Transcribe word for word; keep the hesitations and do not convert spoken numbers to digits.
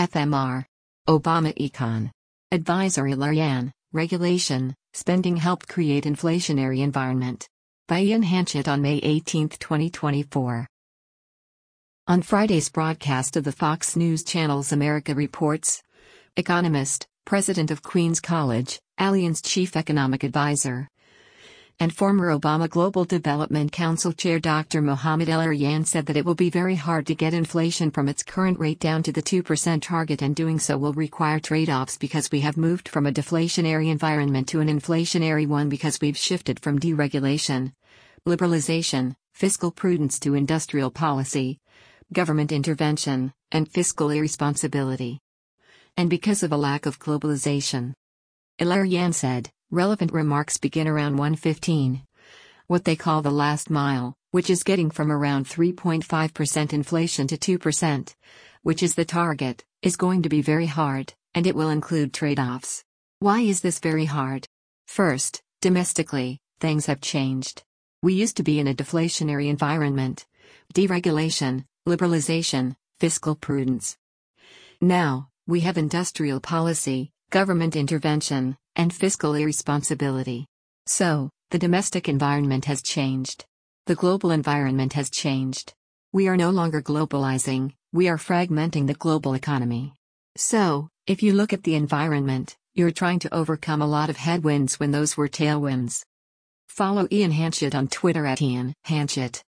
F M R. Obama Econ. Advisor Ilarian, Regulation, Spending Helped Create Inflationary Environment. By Ian Hanchett on May eighteenth, twenty twenty-four. On Friday's broadcast of the Fox News Channel's America Reports, economist, president of Queens College, Allianz chief economic advisor, and former Obama Global Development Council chair Doctor Mohamed El-Erian said that it will be very hard to get inflation from its current rate down to the two percent target, and doing so will require trade-offs because we have moved from a deflationary environment to an inflationary one because we've shifted from deregulation, liberalization, fiscal prudence to industrial policy, government intervention, and fiscal irresponsibility. And because of a lack of globalization. El-Erian said, relevant remarks begin around one fifteen. What they call the last mile, which is getting from around three point five percent inflation to two percent, which is the target, is going to be very hard, and it will include trade-offs. Why is this very hard? First, domestically, things have changed. We used to be in a deflationary environment. Deregulation, liberalization, fiscal prudence. Now, we have industrial policy, government intervention, and fiscal irresponsibility. So, the domestic environment has changed. The global environment has changed. We are no longer globalizing, we are fragmenting the global economy. So, if you look at the environment, you're trying to overcome a lot of headwinds when those were tailwinds. Follow Ian Hanchett on Twitter at Ian Hanchett.